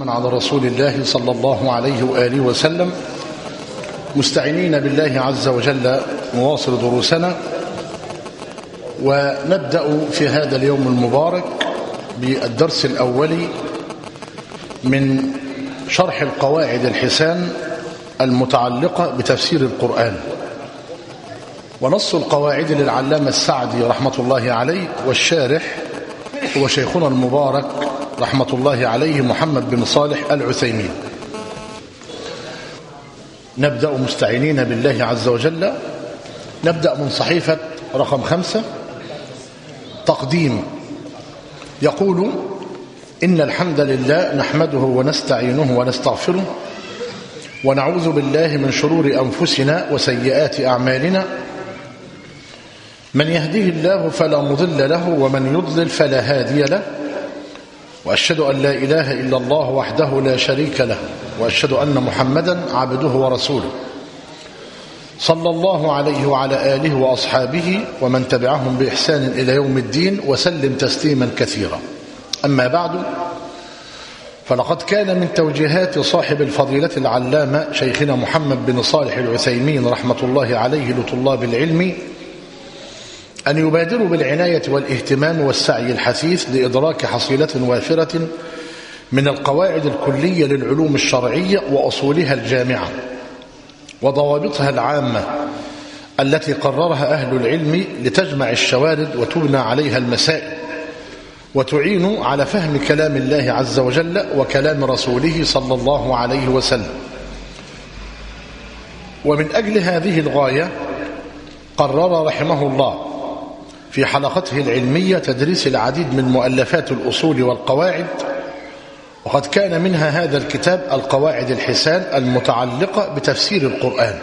من على رسول الله صلى الله عليه وآله وسلم، مستعينين بالله عز وجل نواصل دروسنا، ونبدأ في هذا اليوم المبارك بالدرس الأول من شرح القواعد الحسان المتعلقة بتفسير القرآن. ونص القواعد للعلامة السعدي رحمة الله عليه، والشارح هو شيخنا المبارك رحمة الله عليه محمد بن صالح العثيمين. نبدأ مستعينين بالله عز وجل. نبدأ من صحيفة رقم 5. تقديم. يقول: إن الحمد لله نحمده ونستعينه ونستغفره، ونعوذ بالله من شرور أنفسنا وسيئات أعمالنا، من يهده الله فلا مضل له ومن يضلل فلا هادي له، وأشهد أن لا إله إلا الله وحده لا شريك له، وأشهد أن محمدا عبده ورسوله صلى الله عليه وعلى آله وأصحابه ومن تبعهم بإحسان إلى يوم الدين، وسلم تسليما كثيرا. أما بعد، فلقد كان من توجيهات صاحب الفضيلة العلامة شيخنا محمد بن صالح العثيمين رحمة الله عليه لطلاب العلم أن يبادروا بالعناية والاهتمام والسعي الحثيث لإدراك حصيلة وافرة من القواعد الكلية للعلوم الشرعية وأصولها الجامعة وضوابطها العامة التي قررها أهل العلم لتجمع الشوارد وتبنى عليها المسائل، وتعين على فهم كلام الله عز وجل وكلام رسوله صلى الله عليه وسلم. ومن أجل هذه الغاية قرر رحمه الله في حلقته العلمية تدريس العديد من مؤلفات الأصول والقواعد، وقد كان منها هذا الكتاب القواعد الحسان المتعلقة بتفسير القرآن،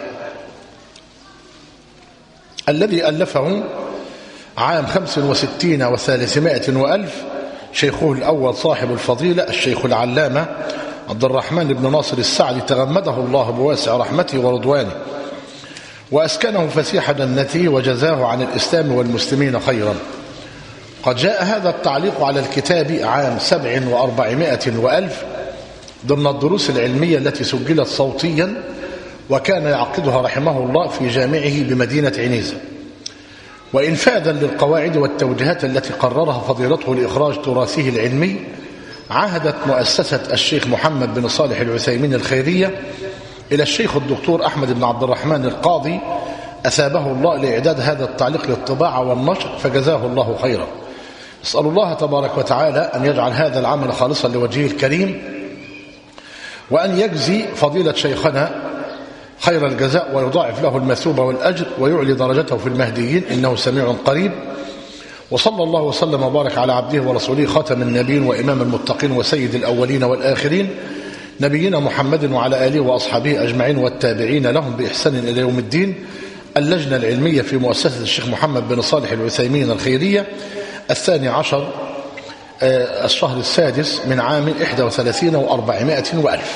الذي ألفه عام 65 و300 وألف شيخه الأول صاحب الفضيلة الشيخ العلامة عبد الرحمن بن ناصر السعدي تغمده الله بواسع رحمته ورضوانه، وأسكنه فسيح جنته وجزاه عن الإسلام والمسلمين خيرا. قد جاء هذا التعليق على الكتاب عام 47 وألف ضمن الدروس العلمية التي سجلت صوتيا، وكان يعقدها رحمه الله في جامعه بمدينة عنيزة. وإنفاذا للقواعد والتوجيهات التي قررها فضيلته لإخراج تراثه العلمي، عهدت مؤسسة الشيخ محمد بن صالح العثيمين الخيرية إلى الشيخ الدكتور أحمد بن عبد الرحمن القاضي أثابه الله لإعداد هذا التعليق للطباعة والنشر، فجزاه الله خيرا. أسأل الله تبارك وتعالى أن يجعل هذا العمل خالصا لوجهه الكريم، وأن يجزي فضيلة شيخنا خير الجزاء ويضاعف له المثوبة والأجر ويعلي درجته في المهديين، إنه سميع قريب. وصلى الله وسلم وبارك على عبده ورسوله خاتم النبيين وإمام المتقين وسيد الأولين والآخرين، نبينا محمد وعلى آله وأصحابه أجمعين والتابعين لهم بإحسان إلى يوم الدين. اللجنة العلمية في مؤسسة الشيخ محمد بن صالح العثيمين الخيرية 12 الشهر السادس من عام 31 و400 وألف.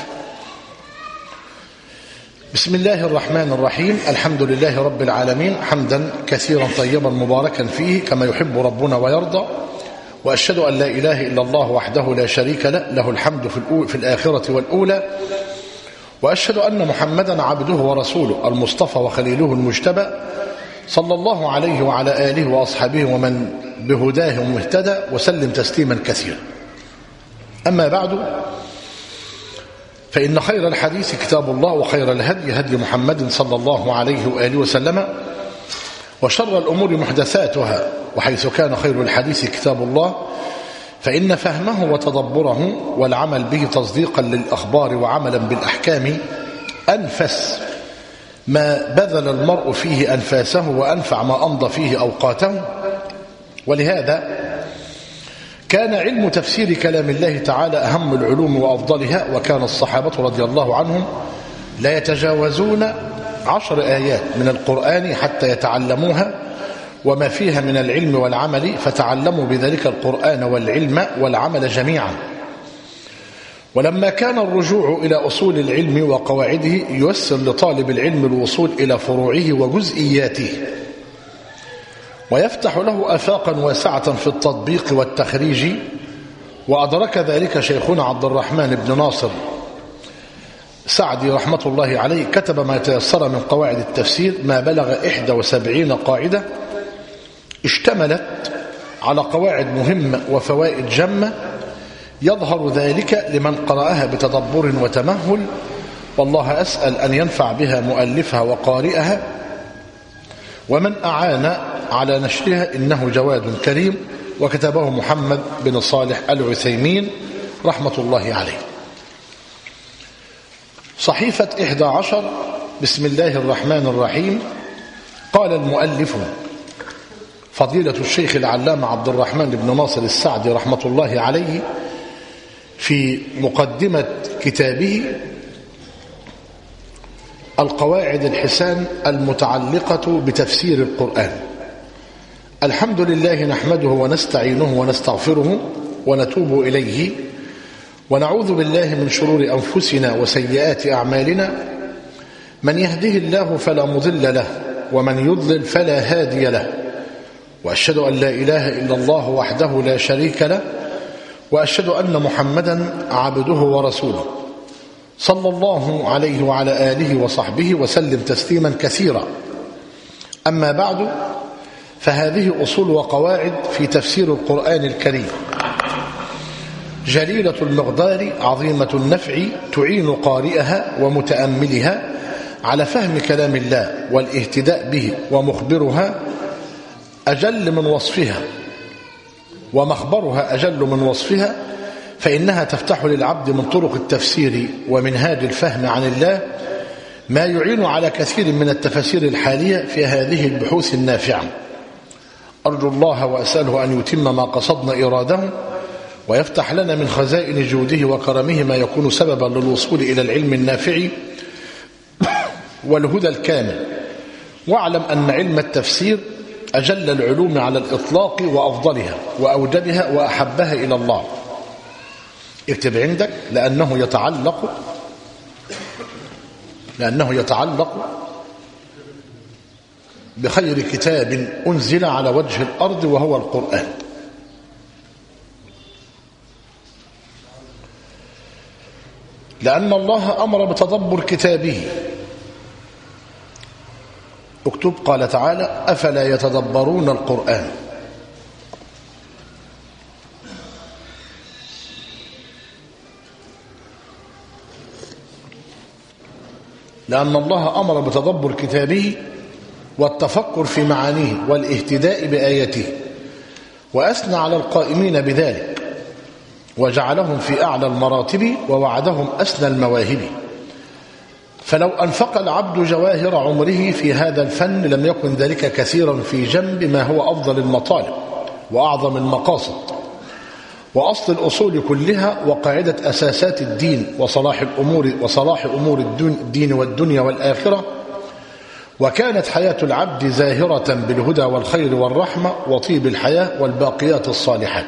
بسم الله الرحمن الرحيم. الحمد لله رب العالمين، حمدا كثيرا طيبا مباركا فيه كما يحب ربنا ويرضى، وأشهد أن لا إله إلا الله وحده لا شريك له، له الحمد في الآخرة والأولى، وأشهد أن محمدا عبده ورسوله المصطفى وخليله المجتبى صلى الله عليه وعلى آله وأصحابه ومن بهداه مهتدى، وسلم تسليما كثيرا. أما بعد، فإن خير الحديث كتاب الله، وخير الهدي هدي محمد صلى الله عليه وآله وسلم، وشر الأمور محدثاتها، وحيث كان خير الحديث كتاب الله، فإن فهمه وتدبره والعمل به تصديقا للأخبار وعملا بالأحكام أنفس ما بذل المرء فيه أنفاسه، وأنفع ما أمضى فيه أوقاته. ولهذا كان علم تفسير كلام الله تعالى أهم العلوم وأفضلها، وكان الصحابة رضي الله عنهم لا يتجاوزون 10 آيات من القرآن حتى يتعلموها وما فيها من العلم والعمل، فتعلموا بذلك القرآن والعلم والعمل جميعا. ولما كان الرجوع إلى أصول العلم وقواعده ييسر لطالب العلم الوصول إلى فروعه وجزئياته، ويفتح له آفاقا واسعة في التطبيق والتخريج وأدرك ذلك شيخنا عبد الرحمن بن ناصر سعدي رحمة الله عليه، كتب ما تيسر من قواعد التفسير ما بلغ 71 قاعدة اشتملت على قواعد مهمة وفوائد جمة، يظهر ذلك لمن قرأها بتدبر وتمهل، والله أسأل أن ينفع بها مؤلفها وقارئها ومن أعان على نشرها، إنه جواد كريم. وكتبه محمد بن صالح العثيمين رحمة الله عليه. صحيفة 11. بسم الله الرحمن الرحيم. قال المؤلف فضيلة الشيخ العلامة عبد الرحمن بن ناصر السعدي رحمة الله عليه في مقدمة كتابه القواعد الحسان المتعلقة بتفسير القرآن: الحمد لله نحمده ونستعينه ونستغفره ونتوب إليه ونعوذ بالله من شرور أنفسنا وسيئات أعمالنا، من يهده الله فلا مضل له ومن يضلل فلا هادي له، وأشهد أن لا إله إلا الله وحده لا شريك له، وأشهد أن محمدا عبده ورسوله صلى الله عليه وعلى آله وصحبه وسلم تسليما كثيرا. أما بعد، فهذه أصول وقواعد في تفسير القرآن الكريم جليلة المقدار عظيمة النفع، تعين قارئها ومتأملها على فهم كلام الله والاهتداء به، ومخبرها أجل من وصفها ومخبرها أجل من وصفها، فإنها تفتح للعبد من طرق التفسير ومنهاج الفهم عن الله ما يعين على كثير من التفاسير الحالية في هذه البحوث النافعة. أرجو الله وأسأله أن يتم ما قصدنا إراده، ويفتح لنا من خزائن جوده وكرمه ما يكون سببا للوصول إلى العلم النافع والهدى الكامل. واعلم أن علم التفسير أجل العلوم على الإطلاق وأفضلها وأوجبها وأحبها إلى الله. اكتب عندك: لأنه يتعلق بخير كتاب أنزل على وجه الأرض وهو القرآن. لأن الله أمر بتدبر كتابه. اكتب: قال تعالى: أفلا يتدبرون القرآن. لأن الله أمر بتدبر كتابه والتفكر في معانيه والاهتداء بآياته، وأثنى على القائمين بذلك وجعلهم في أعلى المراتب ووعدهم أسنى المواهب. فلو أنفق العبد جواهر عمره في هذا الفن لم يكن ذلك كثيرا في جنب ما هو أفضل المطالب وأعظم المقاصد وأصل الأصول كلها وقاعدة أساسات الدين وصلاح أمور الدين والدنيا والآخرة. وكانت حياة العبد زاهرة بالهدى والخير والرحمة وطيب الحياة والباقيات الصالحات.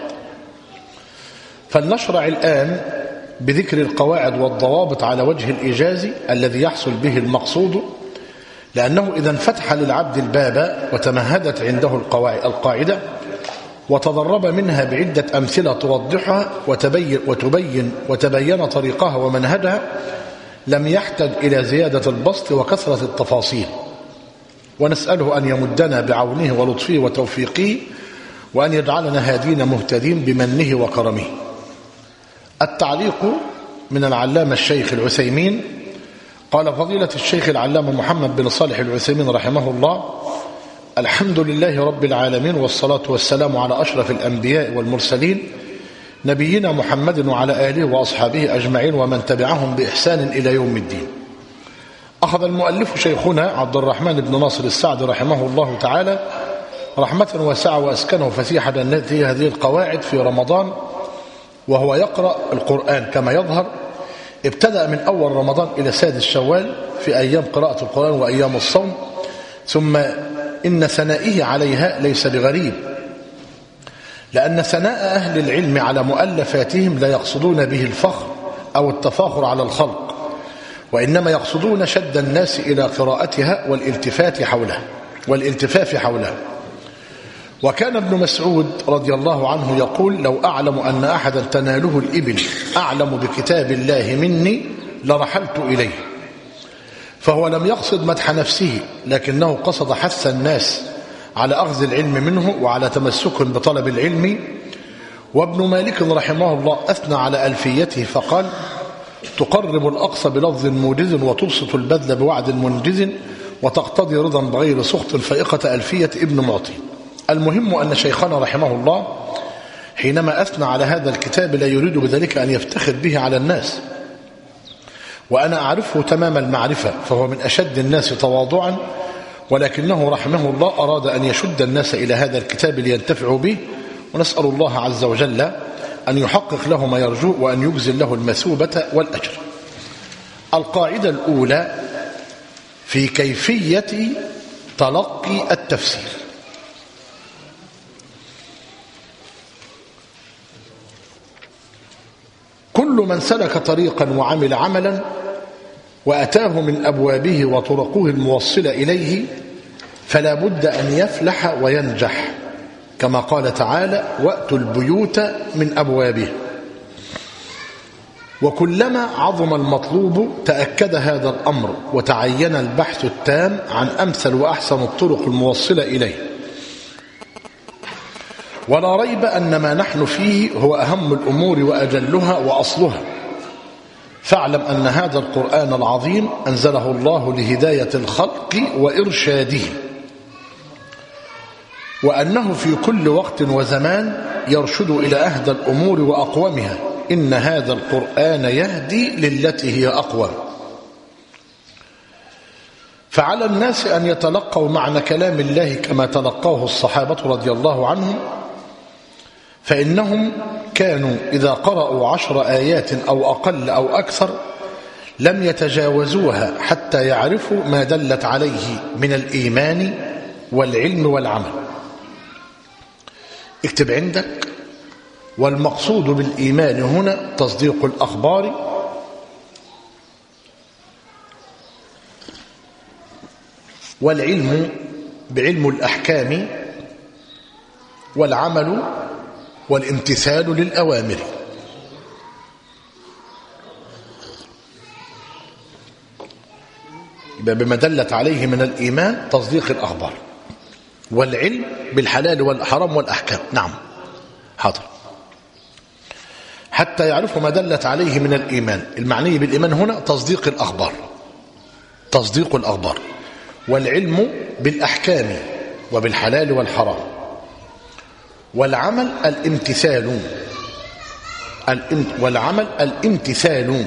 فلنشرع الآن بذكر القواعد والضوابط على وجه الإيجاز الذي يحصل به المقصود، لأنه إذا انفتح للعبد الباب وتمهدت عنده القاعدة وتضرب منها بعدة أمثلة توضحها وتبين طريقها ومنهجها، لم يحتج إلى زيادة البسط وكثرة التفاصيل. ونسأله أن يمدنا بعونه ولطفه وتوفيقه، وأن يجعلنا هادين مهتدين بمنه وكرمه. التعليق من العلامة الشيخ العثيمين. قال فضيلة الشيخ العلامة محمد بن صالح العثيمين رحمه الله: الحمد لله رب العالمين، والصلاة والسلام على أشرف الأنبياء والمرسلين نبينا محمد وعلى آله وأصحابه أجمعين ومن تبعهم بإحسان إلى يوم الدين. أخذ المؤلف شيخنا عبد الرحمن بن ناصر السعدي رحمه الله تعالى رحمة واسعة وأسكنه فسيح جنته هذه القواعد في رمضان وهو يقرأ القرآن كما يظهر. ابتدأ من أول رمضان إلى سادس شوال في أيام قراءة القرآن وأيام الصوم، ثم إن ثنائه عليها ليس بغريب، لأن ثناء أهل العلم على مؤلفاتهم لا يقصدون به الفخر أو التفاخر على الخلق، وإنما يقصدون شد الناس إلى قراءتها والالتفاف حولها. وكان ابن مسعود رضي الله عنه يقول: لو أعلم أن أحدا تناله الإبل أعلم بكتاب الله مني لرحلت إليه. فهو لم يقصد مدح نفسه، لكنه قصد حث الناس على أخذ العلم منه وعلى تمسك بطلب العلم. وابن مالك رحمه الله أثنى على ألفيته فقال: تقرب الأقصى بلفظ موجز وتبسط البذل بوعد منجز وتقتضي رضا بغير سخط فائقة ألفية ابن معطي. المهم أن شيخنا رحمه الله حينما أثنى على هذا الكتاب لا يريد بذلك أن يفتخر به على الناس، وأنا أعرفه تمام المعرفة، فهو من أشد الناس تواضعا، ولكنه رحمه الله أراد أن يشد الناس إلى هذا الكتاب لينتفعوا به، ونسأل الله عز وجل أن يحقق له ما يرجو وأن يجزل له المثوبة والأجر. القاعدة الأولى في كيفية تلقي التفسير. كل من سلك طريقا وعمل عملا وأتاه من أبوابه وطرقه الموصلة إليه فلا بد أن يفلح وينجح، كما قال تعالى: وأتوا البيوت من أبوابها. وكلما عظم المطلوب تأكد هذا الأمر وتعين البحث التام عن أمثل وأحسن الطرق الموصلة إليه. ولا ريب أن ما نحن فيه هو أهم الأمور وأجلها وأصلها. فاعلم أن هذا القرآن العظيم أنزله الله لهداية الخلق وإرشادهم، وأنه في كل وقت وزمان يرشد إلى أهدى الأمور وأقومها. إن هذا القرآن يهدي للتي هي أقوم. فعلى الناس أن يتلقوا معنى كلام الله كما تلقوه الصحابة رضي الله عنهم، فإنهم كانوا إذا قرأوا 10 آيات أو أقل أو أكثر لم يتجاوزوها حتى يعرفوا ما دلت عليه من الإيمان والعلم والعمل. اكتب عندك: والمقصود بالإيمان هنا تصديق الأخبار والعلم بعلم الأحكام والعمل والامتثال للأوامر. بما دلت عليه من الإيمان تصديق الأخبار، والعلم بالحلال والحرام والأحكام. نعم حاضر. حتى يعرفوا ما دلت عليه من الإيمان. المعني بالإيمان هنا تصديق الأخبار، تصديق الأخبار، والعلم بالأحكام وبالحلال والحرام، والعمل الامتثال، والعمل الامتثال.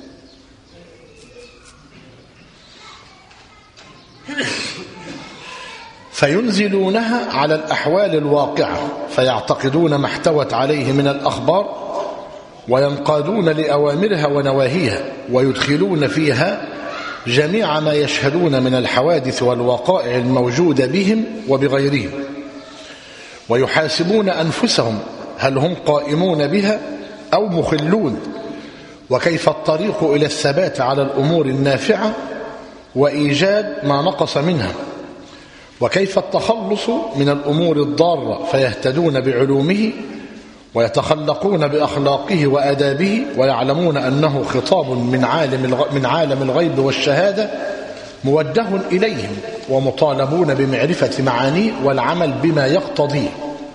فينزلونها على الأحوال الواقعة فيعتقدون ما احتوت عليه من الأخبار وينقادون لأوامرها ونواهيها، ويدخلون فيها جميع ما يشهدون من الحوادث والوقائع الموجودة بهم وبغيرهم، ويحاسبون أنفسهم هل هم قائمون بها أو مخلون، وكيف الطريق إلى الثبات على الأمور النافعة وإيجاد ما نقص منها، وكيف التخلص من الأمور الضارة فيهتدون بعلومه ويتخلقون بأخلاقه وآدابه، ويعلمون أنه خطاب من عالم الغيب والشهادة موجه إليهم، ومطالبون بمعرفة معانيه والعمل بما يقتضيه.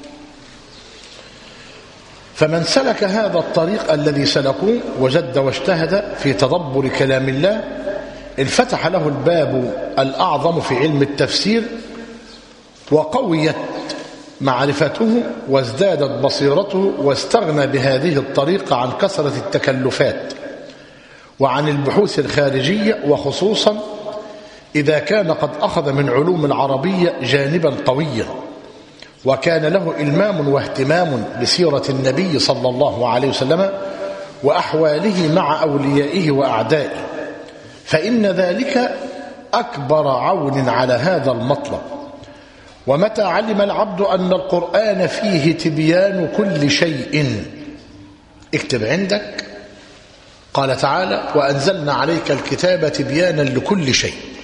فمن سلك هذا الطريق الذي سلكوه وجد واجتهد في تدبر كلام الله انفتح له الباب الأعظم في علم التفسير، وقويت معرفته وازدادت بصيرته، واستغنى بهذه الطريقة عن كثرة التكلفات وعن البحوث الخارجية، وخصوصا إذا كان قد أخذ من علوم العربية جانبا قويا، وكان له إلمام واهتمام بسيرة النبي صلى الله عليه وسلم وأحواله مع أوليائه وأعدائه، فإن ذلك أكبر عون على هذا المطلب. ومتى علم العبد أن القرآن فيه تبيان كل شيء، اكتب عندك: قال تعالى: وأنزلنا عليك الكتاب تبيانا لكل شيء.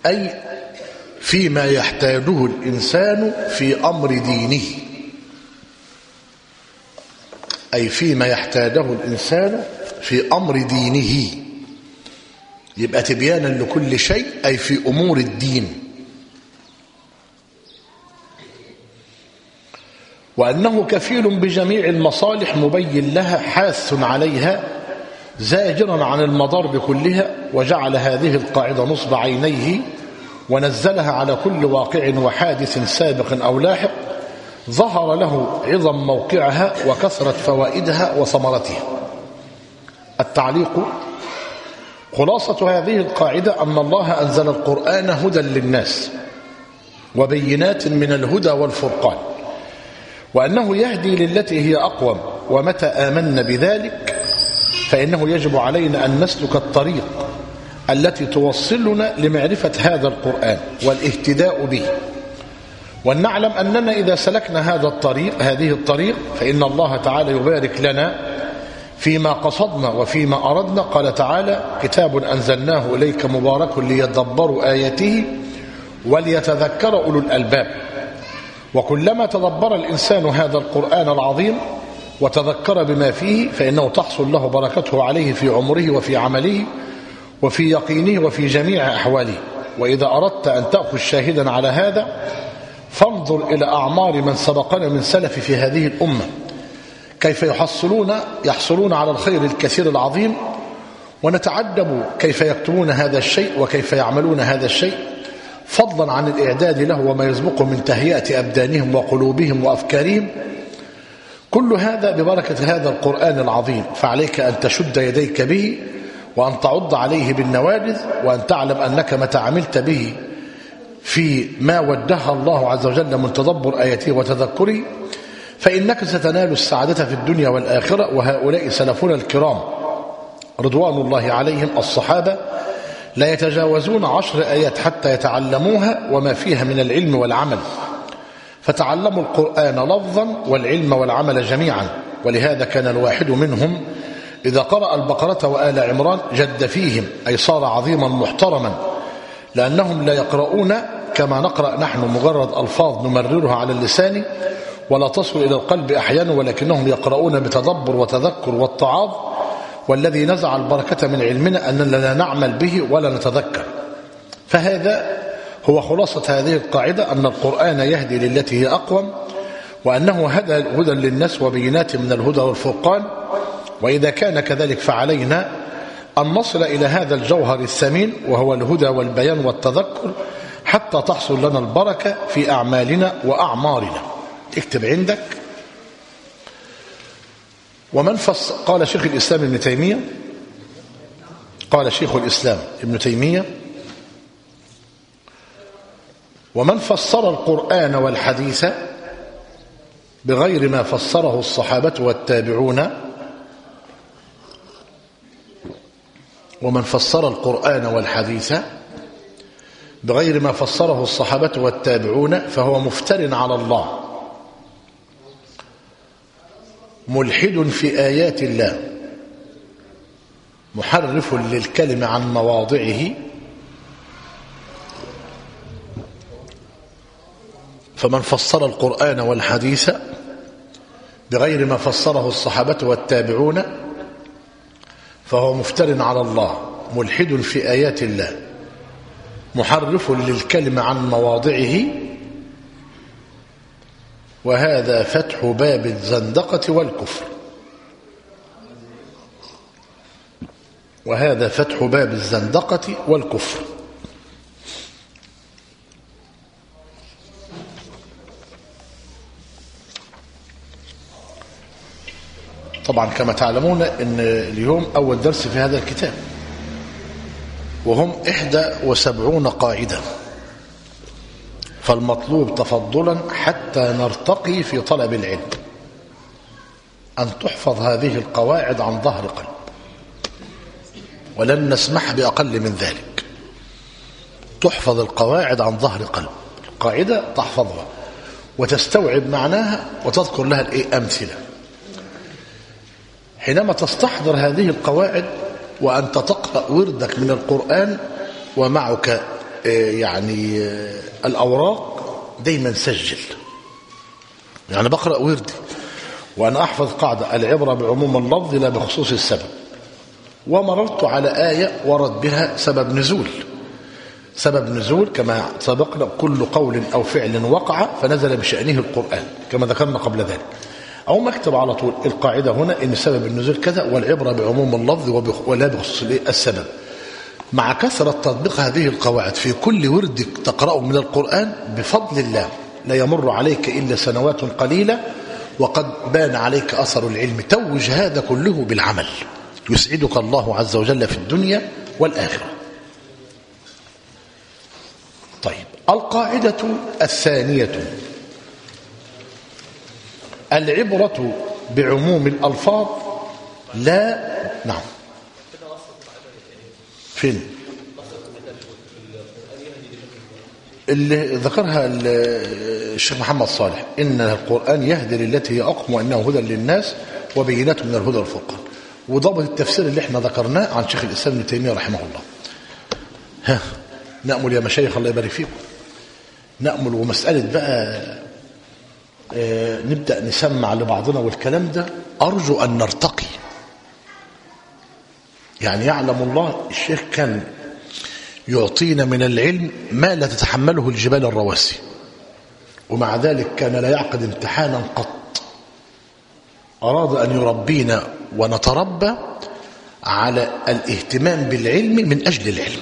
أي فيما يحتاجه الإنسان في أمر دينه، أي فيما يحتاجه الإنسان في أمر دينه، يبقى تبيانا لكل شيء أي في أمور الدين. وأنه كفيل بجميع المصالح مبين لها حاث عليها زاجرا عن المضار بكلها، وجعل هذه القاعدة نصب عينيه ونزلها على كل واقع وحادث سابق أو لاحق ظهر له عظم موقعها وكثرة فوائدها وثمرتها. التعليق: خلاصة هذه القاعدة أن الله أنزل القرآن هدى للناس وبينات من الهدى والفرقان، وأنه يهدي للتي هي أقوم، ومتى آمنا بذلك فإنه يجب علينا أن نسلك الطريق التي توصلنا لمعرفة هذا القرآن والاهتداء به، وأن نعلم أننا إذا سلكنا هذه الطريق فإن الله تعالى يبارك لنا فيما قصدنا وفيما أردنا. قال تعالى: كتاب أنزلناه إليك مبارك ليدبروا آياته وليتذكر أولو الألباب. وكلما تدبر الإنسان هذا القرآن العظيم وتذكر بما فيه فإنه تحصل له بركته عليه في عمره وفي عمله وفي يقينه وفي جميع أحواله. وإذا أردت أن تأخذ شاهدا على هذا فانظر إلى أعمار من سبقنا من سلف في هذه الأمة كيف يحصلون على الخير الكثير العظيم، ونتعجب كيف يكتمون هذا الشيء وكيف يعملون هذا الشيء، فضلا عن الإعداد له وما يسبقه من تهيئة أبدانهم وقلوبهم وأفكارهم. كل هذا ببركة هذا القرآن العظيم، فعليك أن تشد يديك به وأن تعض عليه بالنواجذ، وأن تعلم أنك متى عملت به في ما ودها الله عز وجل من تدبر آياته وتذكره فإنك ستنال السعادة في الدنيا والآخرة. وهؤلاء سلفنا الكرام رضوان الله عليهم الصحابة لا يتجاوزون 10 آيات حتى يتعلموها وما فيها من العلم والعمل، فتعلموا القرآن لفظا والعلم والعمل جميعا. ولهذا كان الواحد منهم إذا قرأ البقرة وآل عمران جد فيهم، أي صار عظيما محترما، لأنهم لا يقرؤون كما نقرأ نحن مجرد ألفاظ نمررها على اللسان ولا تصل إلى القلب أحيانا، ولكنهم يقرؤون بتدبر وتذكر واتعاظ. والذي نزع البركة من علمنا أننا لا نعمل به ولا نتذكر. فهذا هو خلاصة هذه القاعدة، أن القرآن يهدي للتي هي أقوم، وأنه هدى للناس وبينات من الهدى والفرقان. وإذا كان كذلك فعلينا أن نصل إلى هذا الجوهر الثمين وهو الهدى والبيان والتذكر حتى تحصل لنا البركة في أعمالنا وأعمارنا. اكتب عندك: قال شيخ الإسلام ابن تيمية، قال شيخ الإسلام ابن تيمية: ومن فسر القرآن والحديث بغير ما فسره الصحابة والتابعون، ومن فسر القرآن والحديث بغير ما فسره الصحابة والتابعون فهو مفتر على الله ملحد في آيات الله محرف للكلم عن مواضعه. فمن فسر القرآن والحديث بغير ما فسره الصحابة والتابعون فهو مفتر على الله ملحد في آيات الله محرف للكلم عن مواضعه، وهذا فتح باب الزندقة والكفر. وهذا فتح باب الزندقة والكفر. طبعا كما تعلمون ان اليوم اول درس في هذا الكتاب، وهم 71 قاعدة، فالمطلوب تفضلا حتى نرتقي في طلب العلم أن تحفظ هذه القواعد عن ظهر قلب، ولن نسمح بأقل من ذلك. تحفظ القواعد عن ظهر قلب، القاعدة تحفظها وتستوعب معناها وتذكر لها أمثلة. حينما تستحضر هذه القواعد وأنت تقرأ وردك من القرآن ومعك يعني الأوراق دايما سجل. يعني بقرأ وردي وأنا أحفظ قاعدة العبرة بعموم اللفظ لا بخصوص السبب، ومررت على آية ورد بها سبب نزول. سبب نزول كما سبقنا كل قول أو فعل وقع فنزل بشأنه القرآن كما ذكرنا قبل ذلك. أو مكتب على طول القاعدة هنا إن سبب النزول كذا، والعبرة بعموم اللفظ ولا بخصوص السبب. مع كثرة تطبيق هذه القواعد في كل ورد تقرأه من القرآن بفضل الله لا يمر عليك إلا سنوات قليلة وقد بان عليك أثر العلم. توج هذا كله بالعمل، يسعدك الله عز وجل في الدنيا والآخرة. طيب، القاعدة الثانية: العبرة بعموم الألفاظ لا. نعم، فين اللي ذكرها الشيخ محمد صالح؟ إن القرآن يهدي للتي هي أقوم وإنه هدى للناس وبينات من الهدى والفرقان. وضبط التفسير اللي احنا ذكرناه عن شيخ الإسلام ابن تيمية رحمه الله. ها، نأمل يا مشايخ الله يبارك فيكم، نأمل. ومسألة بقى نبدأ نسمع لبعضنا والكلام ده أرجو أن نرتقي. يعني يعلم الله الشيخ كان يعطينا من العلم ما لا تتحمله الجبال الرواسي، ومع ذلك كان لا يعقد امتحانا قط. أراد أن يربينا ونتربى على الاهتمام بالعلم من أجل العلم.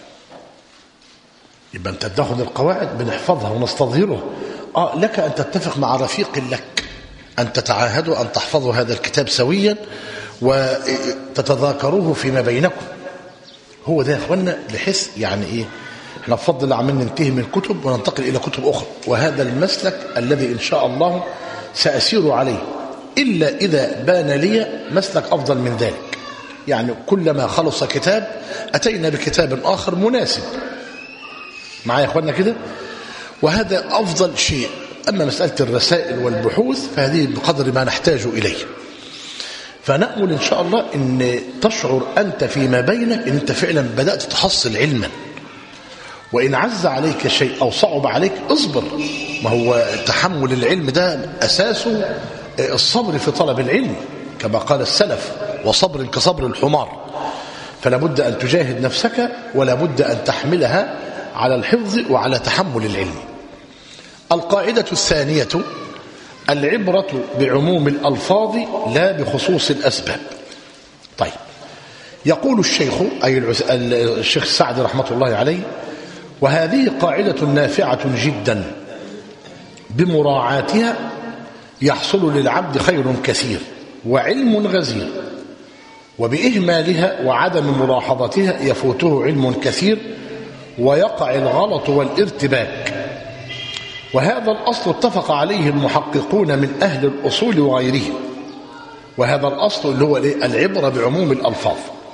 يبقى أنت تاخذ القواعد بنحفظها ونستظهرها. لك أن تتفق مع رفيق لك أن تتعاهدوا أن تحفظوا هذا الكتاب سويا وتتذاكروه فيما بينكم. هو ده يا اخوانا لحس يعني ايه، احنا بفضل الله عمالين ننتهي من كتب وننتقل الى كتب اخرى، وهذا المسلك الذي ان شاء الله سأسير عليه الا اذا بان لي مسلك افضل من ذلك. يعني كلما خلص كتاب اتينا بكتاب اخر مناسب معايا يا اخوانا كده، وهذا افضل شيء. اما مسألة الرسائل والبحوث فهذه بقدر ما نحتاج اليه. فنأمل إن شاء الله أن تشعر أنت فيما بينك أن أنت فعلا بدأت تحصل علما، وإن عز عليك شيء أو صعب عليك اصبر. ما هو تحمل العلم ده أساسه الصبر في طلب العلم كما قال السلف، وصبر كصبر الحمار. فلا بد أن تجاهد نفسك ولا بد أن تحملها على الحفظ وعلى تحمل العلم. القاعدة الثانية: العبرة بعموم الألفاظ لا بخصوص الأسباب. طيب، يقول الشيخ أي الشيخ السعدي رحمة الله عليه: وهذه قاعدة نافعة جدا بمراعاتها يحصل للعبد خير كثير وعلم غزير، وبإهمالها وعدم ملاحظتها يفوته علم كثير ويقع الغلط والارتباك. وهذا الأصل اتفق عليه المحققون من أهل الأصول وغيرهم. وهذا الأصل اللي هو العبرة بعموم الألفاظ.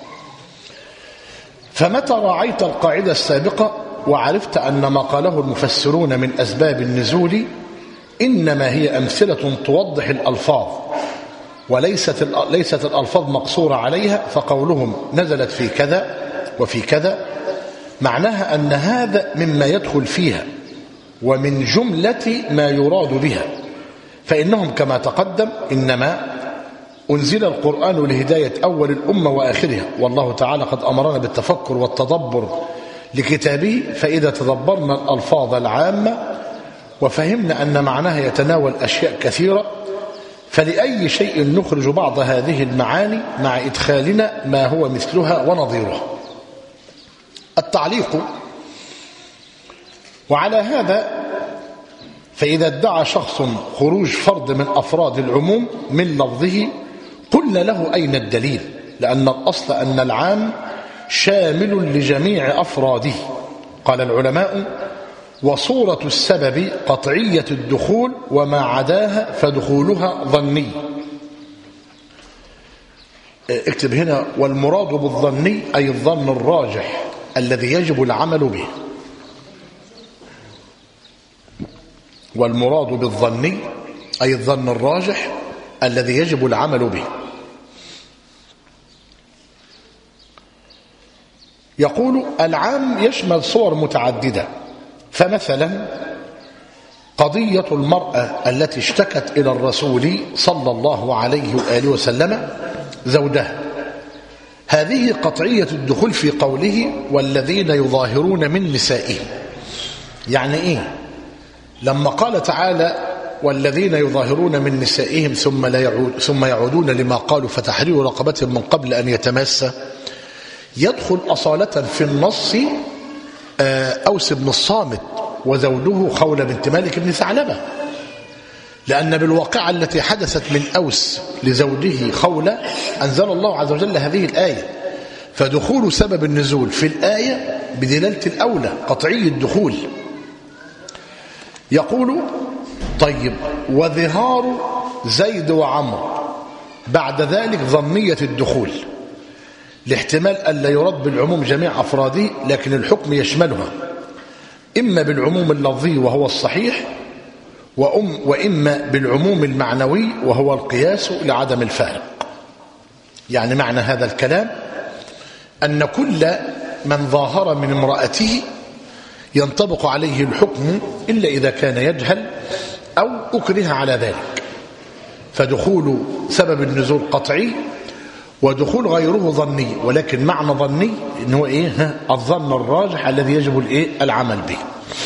فمتى راعيت القاعدة السابقة وعرفت أن ما قاله المفسرون من أسباب النزول إنما هي أمثلة توضح الألفاظ وليست الألفاظ مقصورة عليها، فقولهم نزلت في كذا وفي كذا معناها أن هذا مما يدخل فيها ومن جملة ما يراد بها. فإنهم كما تقدم إنما أنزل القرآن لهداية أول الأمة وآخرها، والله تعالى قد أمرنا بالتفكر والتدبر لكتابه. فإذا تدبرنا الألفاظ العامة وفهمنا أن معناها يتناول أشياء كثيرة، فلأي شيء نخرج بعض هذه المعاني مع إدخالنا ما هو مثلها ونظيرها. التعليق: وعلى هذا فإذا ادعى شخص خروج فرد من أفراد العموم من لفظه قلنا له أين الدليل؟ لأن الأصل أن العام شامل لجميع أفراده. قال العلماء: وصورة السبب قطعية الدخول وما عداها فدخولها ظني. اكتب هنا: والمراد بالظني أي الظن الراجح الذي يجب العمل به. والمراد بالظني أي الظن الراجح الذي يجب العمل به. يقول العام يشمل صور متعددة، فمثلا قضية المرأة التي اشتكت إلى الرسول صلى الله عليه وآله وسلم زوجها، هذه قطعية الدخول في قوله والذين يظاهرون من نسائهم. يعني إيه؟ لما قال تعالى والذين يظاهرون من نسائهم ثم يعودون لما قالوا فتحرير رقبة من قبل أن يتماسا، يدخل أصالة في النص أوس بن الصامت وزوجه خولة بنت مالك بن ثعلبة، لأن بالواقعة التي حدثت من أوس لزوجه خولة أنزل الله عز وجل هذه الآية، فدخول سبب النزول في الآية بدلالة الأولى قطعي الدخول. يقول طيب وظهار زيد وعمر بعد ذلك ظنية الدخول، لاحتمال ألا يرد بالعموم جميع أفراده، لكن الحكم يشملها إما بالعموم اللفظي وهو الصحيح، وإما بالعموم المعنوي وهو القياس لعدم الفارق. يعني معنى هذا الكلام أن كل من ظاهر من امرأته ينطبق عليه الحكم إلا إذا كان يجهل أو أكره على ذلك، فدخول سبب النزول قطعي ودخول غيره ظني، ولكن معنى ظني إنه إيه؟ الظن الراجح الذي يجب العمل به.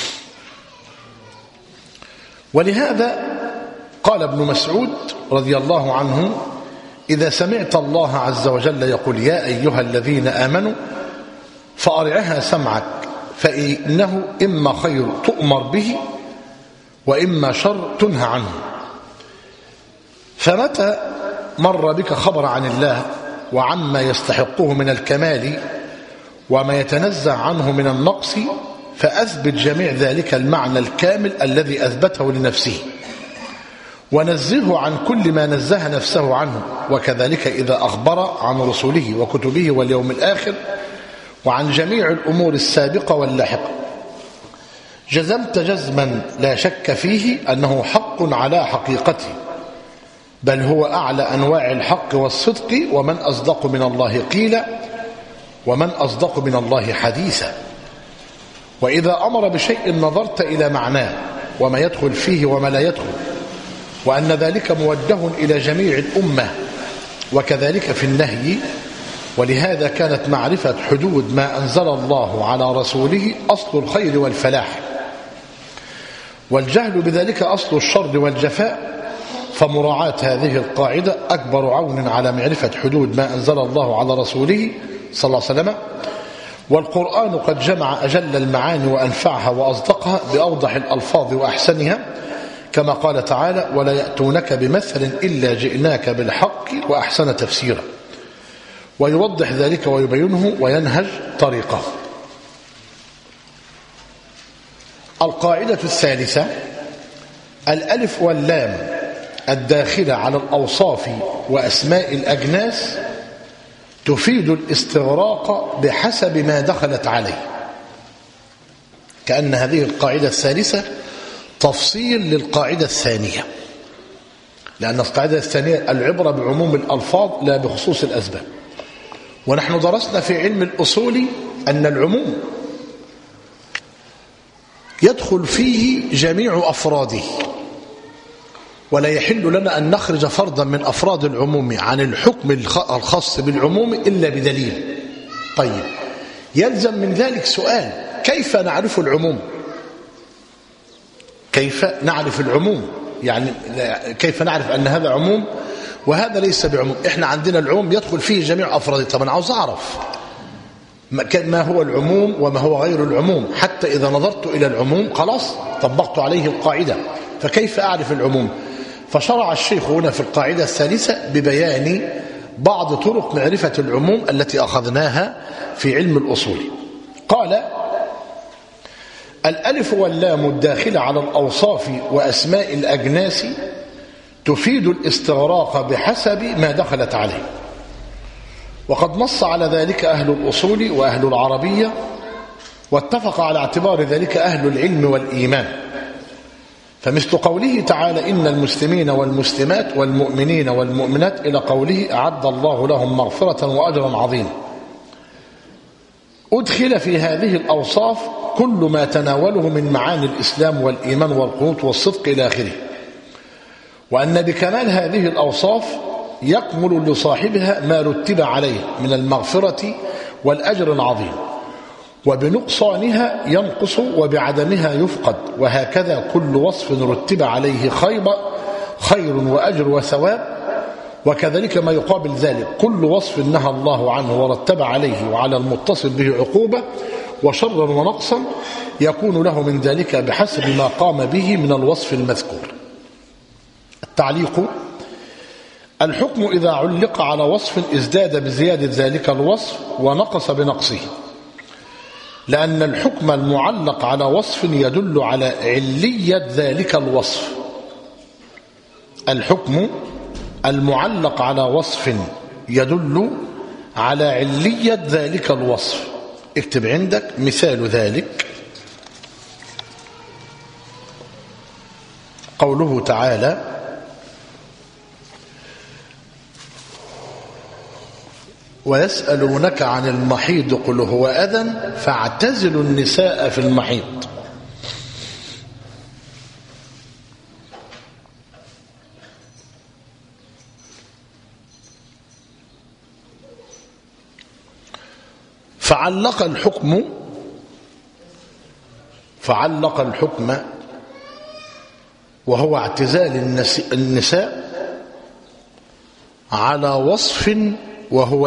ولهذا قال ابن مسعود رضي الله عنه إذا سمعت الله عز وجل يقول يا أيها الذين آمنوا فأرعها سمعك فإنه إما خير تؤمر به وإما شر تنهى عنه. فمتى مر بك خبر عن الله وعما يستحقه من الكمال وما يتنزع عنه من النقص فأثبت جميع ذلك المعنى الكامل الذي أثبته لنفسه، ونزهه عن كل ما نزه نفسه عنه، وكذلك إذا أخبر عن رسله وكتبه واليوم الآخر وعن جميع الأمور السابقة واللاحقة جزمت جزما لا شك فيه أنه حق على حقيقته، بل هو أعلى أنواع الحق والصدق، ومن أصدق من الله قيلا ومن أصدق من الله حديثا. وإذا أمر بشيء نظرت إلى معناه وما يدخل فيه وما لا يدخل، وأن ذلك موجه إلى جميع الأمة، وكذلك في النهي. ولهذا كانت معرفة حدود ما أنزل الله على رسوله أصل الخير والفلاح، والجهل بذلك أصل الشر والجفاء. فمراعاة هذه القاعدة أكبر عون على معرفة حدود ما أنزل الله على رسوله صلى الله عليه وسلم. والقرآن قد جمع أجل المعاني وأنفعها وأصدقها بأوضح الألفاظ وأحسنها، كما قال تعالى ولا يأتونك بمثل إلا جئناك بالحق وأحسن تفسيرا، ويوضح ذلك ويبينه وينهج طريقه. القاعدة الثالثة الألف واللام الداخلة على الأوصاف وأسماء الأجناس تفيد الاستغراق بحسب ما دخلت عليه، كأن هذه القاعدة الثالثة تفصيل للقاعدة الثانية، لأن القاعدة الثانية العبرة بعموم الألفاظ لا بخصوص الأسباب. ونحن درسنا في علم الأصول أن العموم يدخل فيه جميع أفراده، ولا يحل لنا أن نخرج فردا من أفراد العموم عن الحكم الخاص بالعموم إلا بدليل. طيب يلزم من ذلك سؤال: كيف نعرف العموم؟ كيف نعرف العموم؟ يعني كيف نعرف أن هذا عموم وهذا ليس بعموم؟ إحنا عندنا العموم يدخل فيه جميع أفراده. طب أنا عاوز أعرف ما هو العموم وما هو غير العموم، حتى إذا نظرت إلى العموم خلاص طبقت عليه القاعدة، فكيف أعرف العموم؟ فشرع الشيخ هنا في القاعدة الثالثة ببيان بعض طرق معرفة العموم التي أخذناها في علم الأصول. قال: الألف واللام الداخلة على الأوصاف وأسماء الأجناس تفيد الاستغراق بحسب ما دخلت عليه، وقد نص على ذلك أهل الأصول وأهل العربية، واتفق على اعتبار ذلك أهل العلم والإيمان. فمثل قوله تعالى: إن المسلمين والمسلمات والمؤمنين والمؤمنات، إلى قوله: أعد الله لهم مغفرة وأجرا عظيما. أدخل في هذه الأوصاف كل ما تناوله من معاني الإسلام والإيمان والقنوط والصدق إلى آخره، وأن بكمال هذه الأوصاف يكمل لصاحبها ما رتب عليه من المغفرة والأجر العظيم، وبنقصانها ينقص وبعدمها يفقد، وهكذا كل وصف رتب عليه خير وأجر وثواب، وكذلك ما يقابل ذلك كل وصف نهى الله عنه ورتب عليه وعلى المتصل به عقوبة وشرا ونقصا يكون له من ذلك بحسب ما قام به من الوصف المذكور. التعليق: الحكم إذا علق على وصف ازداد بزيادة ذلك الوصف ونقص بنقصه، لأن الحكم المعلق على وصف يدل على علية ذلك الوصف. الحكم المعلق على وصف يدل على علية ذلك الوصف. اكتب عندك مثال ذلك قوله تعالى: ويسألونك عن المحيض قل هو أذى فاعتزلوا النساء في المحيض. فعلق الحكم وهو اعتزال النساء على وصف وهو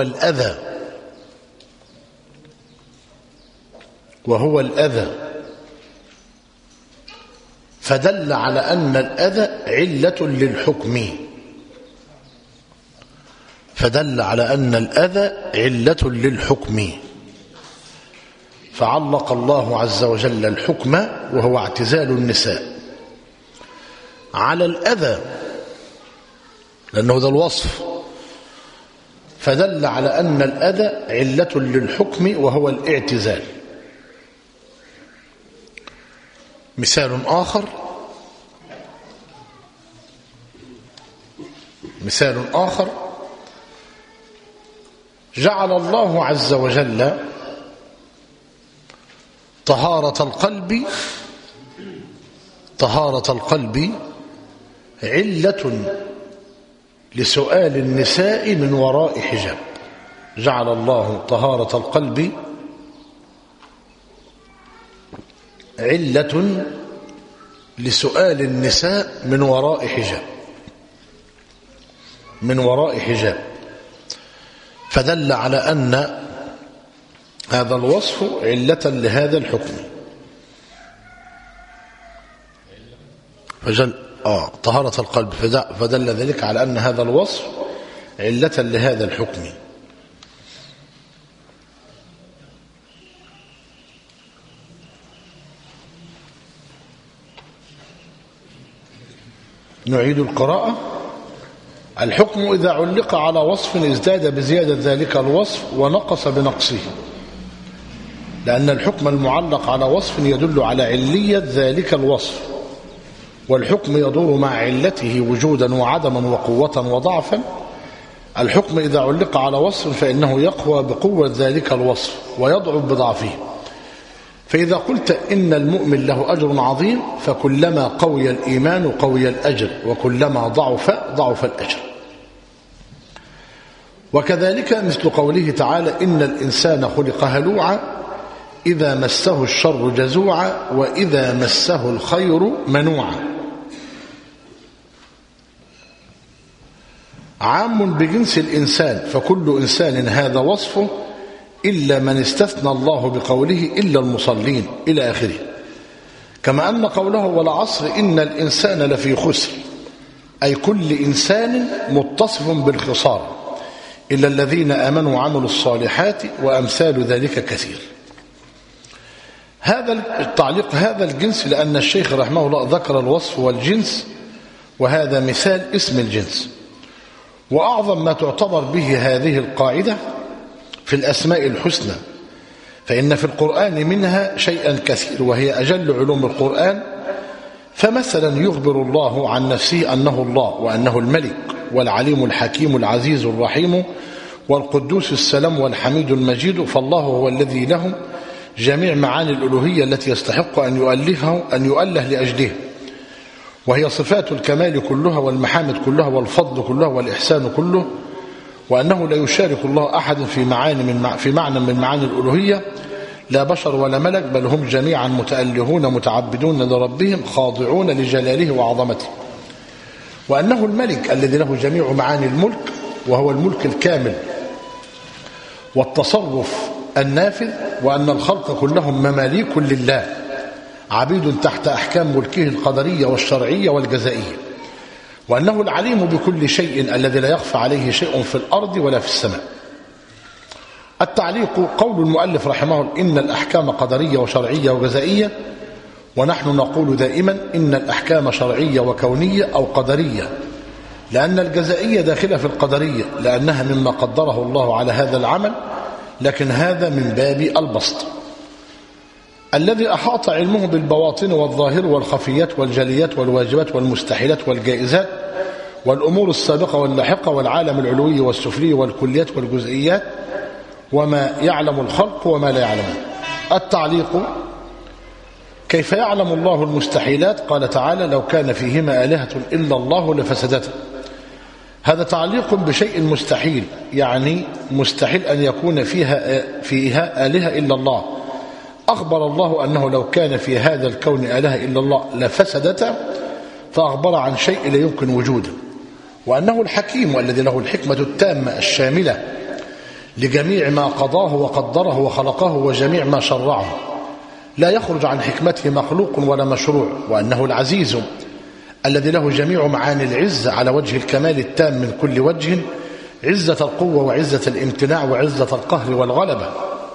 الأذى فدل على أن الأذى علة للحكم فعلق الله عز وجل الحكم وهو اعتزال النساء على الأذى لأنه ذا الوصف، فدل على أن الأذى علة للحكم وهو الاعتزال. مثال آخر: جعل الله عز وجل طهارة القلب علة لسؤال النساء من وراء حجاب. جعل الله طهارة القلب علة لسؤال النساء من وراء حجاب فدل على أن هذا الوصف علة لهذا الحكم. طهارة القلب فدل ذلك على أن هذا الوصف علة لهذا الحكم. نعيد القراءة. الحكم إذا علق على وصف ازداد بزيادة ذلك الوصف ونقص بنقصه، لأن الحكم المعلق على وصف يدل على علية ذلك الوصف، والحكم يدور مع علته وجودا وعدما وقوة وضعفا. الحكم إذا علق على وصف فإنه يقوى بقوة ذلك الوصف ويضعف بضعفه. فإذا قلت إن المؤمن له أجر عظيم فكلما قوي الإيمان قوي الأجر، وكلما ضعف الأجر. وكذلك مثل قوله تعالى: إن الإنسان خلق هلوعا إذا مسه الشر جزوعا وإذا مسه الخير منوعا. عام بجنس الإنسان، فكل إنسان هذا وصفه إلا من استثنى الله بقوله إلا المصلين إلى آخره. كما أن قوله والعصر إن الإنسان لفي خسر، أي كل إنسان متصف بالخسار إلا الذين آمنوا وعملوا الصالحات وأمثال ذلك كثير. هذا التعليق هذا الجنس لأن الشيخ رحمه الله ذكر الوصف والجنس، وهذا مثال اسم الجنس. وأعظم ما تعتبر به هذه القاعدة في الأسماء الحسنى، فإن في القرآن منها شيئا كثير وهي أجل علوم القرآن. فمثلا يخبر الله عن نفسه أنه الله وأنه الملك والعليم الحكيم العزيز الرحيم والقدوس السلام والحميد المجيد، فالله هو الذي له جميع معاني الألوهية التي يستحق أن يؤله لأجله، وهي صفات الكمال كلها والمحامد كلها والفضل كلها والإحسان كله، وأنه لا يشارك الله أحد في معنى من معاني الألوهية، لا بشر ولا ملك، بل هم جميعا متألهون متعبدون لربهم خاضعون لجلاله وعظمته، وأنه الملك الذي له جميع معاني الملك، وهو الملك الكامل والتصرف النافذ، وأن الخلق كلهم مماليك لله عبيد تحت أحكام ملكه القدرية والشرعية والجزائية، وأنه العليم بكل شيء الذي لا يخفى عليه شيء في الأرض ولا في السماء. التعليق: قول المؤلف رحمه الله إن الأحكام قدرية وشرعية وجزائية، ونحن نقول دائما إن الأحكام شرعية وكونية أو قدرية، لأن الجزائية داخلة في القدرية لأنها مما قدره الله على هذا العمل، لكن هذا من باب البسط. الذي أحاط علمه بالبواطن والظاهر والخفيات والجليات والواجبات والمستحيلات والجائزات والأمور السابقة واللاحقة والعالم العلوي والسفلي والكليات والجزئيات، وما يعلم الخلق وما لا يعلمه. التعليق: كيف يعلم الله المستحيلات؟ قال تعالى: لو كان فيهما آلهة إلا الله لفسدتا. هذا تعليق بشيء مستحيل، يعني مستحيل أن يكون فيها آلهة إلا الله. أخبر الله أنه لو كان في هذا الكون آلهة إلا الله لفسدتا، فأخبر عن شيء لا يمكن وجوده، وأنه الحكيم الذي له الحكمة التامة الشاملة لجميع ما قضاه وقدره وخلقه وجميع ما شرعه، لا يخرج عن حكمته مخلوق ولا مشروع، وأنه العزيز الذي له جميع معاني العزة على وجه الكمال التام من كل وجه، عزة القوة وعزة الامتناع وعزة القهر والغلبة،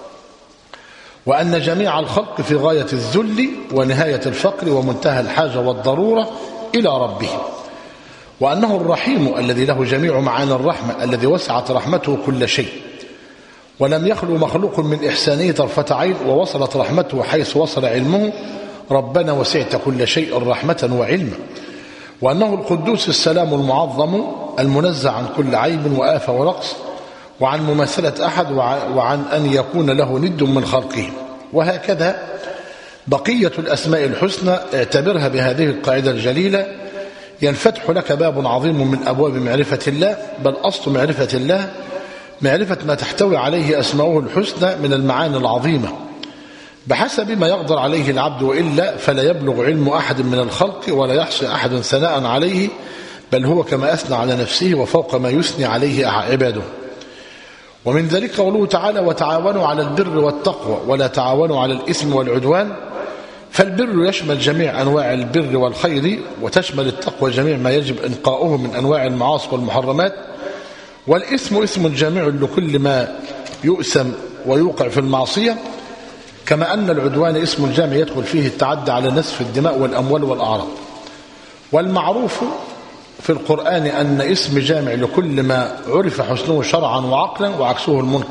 وأن جميع الخلق في غاية الذل ونهاية الفقر ومنتهى الحاجة والضرورة إلى ربه، وأنه الرحيم الذي له جميع معاني الرحمة الذي وسعت رحمته كل شيء، ولم يخلو مخلوق من إحسانه طرفة عين، ووصلت رحمته حيث وصل علمه، ربنا وسعت كل شيء رحمة وعلما، وأنه القدوس السلام المعظم المنزه عن كل عيب وآفة ونقص، وعن مماثلة أحد، وعن أن يكون له ند من خلقه. وهكذا بقية الأسماء الحسنى اعتبرها بهذه القاعدة الجليلة، ينفتح لك باب عظيم من أبواب معرفة الله، بل أصل معرفة الله معرفة ما تحتوي عليه أسماؤه الحسنى من المعاني العظيمة بحسب ما يقدر عليه العبد، وإلا فلا يبلغ علم أحد من الخلق ولا يحصي أحد ثناء عليه، بل هو كما أثنى على نفسه وفوق ما يثني عليه عباده. ومن ذلك قوله تعالى: وتعاونوا على البر والتقوى ولا تعاونوا على الإثم والعدوان. فالبر يشمل جميع أنواع البر والخير، وتشمل التقوى جميع ما يجب إنقاؤه من أنواع المعاصي والمحرمات، والإثم إثم جامع لكل ما يؤثم ويوقع في المعصية، كما أن العدوان اسم جامع يدخل فيه التعدي على نسف الدماء والأموال والأعراض. والمعروف في القرآن أن اسم جامع لكل ما عرف حسنه شرعا وعقلا وعكسه المنكر.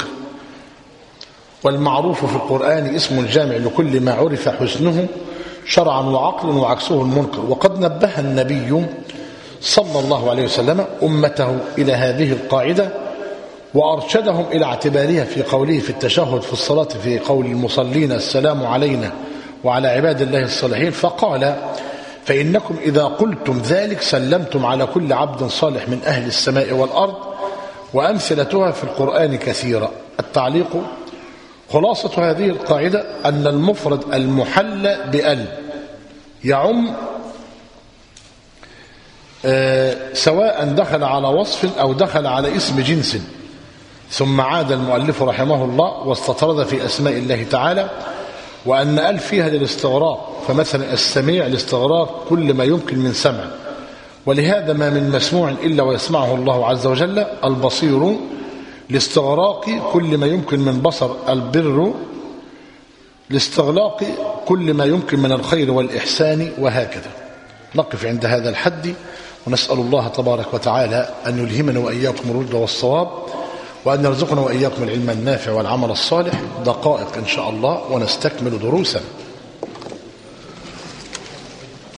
والمعروف في القرآن اسم جامع لكل ما عرف حسنه شرعا وعقلا وعكسه المنكر. وقد نبه النبي صلى الله عليه وسلم أمته إلى هذه القاعدة، وأرشدهم إلى اعتبارها في قوله في التشهد في الصلاة في قول المصلين: السلام علينا وعلى عباد الله الصالحين، فقال: فإنكم إذا قلتم ذلك سلمتم على كل عبد صالح من أهل السماء والأرض. وأمثلتها في القرآن كثيرة. التعليق: خلاصة هذه القاعدة أن المفرد المحلى بأل يعم سواء دخل على وصف أو دخل على اسم جنس. ثم عاد المؤلف رحمه الله واستطرد في أسماء الله تعالى، وأن أل فيها للاستغراق، فمثلا السميع لاستغراق كل ما يمكن من سمع، ولهذا ما من مسموع إلا ويسمعه الله عز وجل. البصير لاستغراق كل ما يمكن من بصر. البر لاستغلاق كل ما يمكن من الخير والإحسان، وهكذا. نقف عند هذا الحد، ونسأل الله تبارك وتعالى أن يلهمنا وإياكم الرشد والصواب، وأن يرزقنا وإياكم العلم النافع والعمل الصالح. دقائق إن شاء الله ونستكمل دروسا.